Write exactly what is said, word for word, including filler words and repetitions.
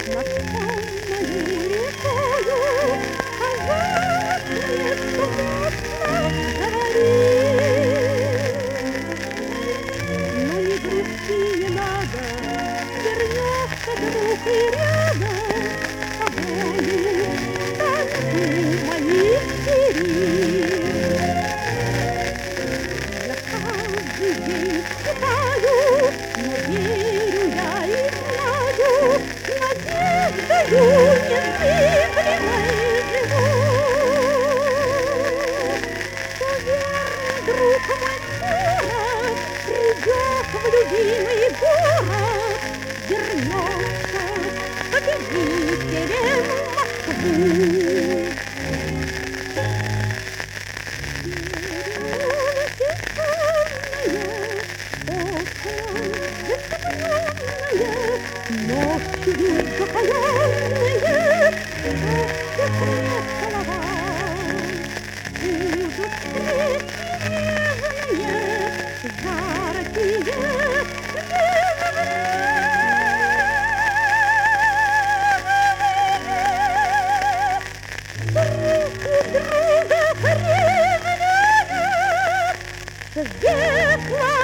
над сонною рекою, казалось мне, что можно говорить. Но не грусти, не надо, вернется друг и рядом с тобою танцуй моих сирен. Я каждый день читаю, но верю я и знаю, надеждою незыблемой живу. Что верный друг мой скоро придет в любимый город, вернется победителем в Москву. Ночью закаленные, как слова, будут встречи нежные, жаркие, друг у друга прежние, светло.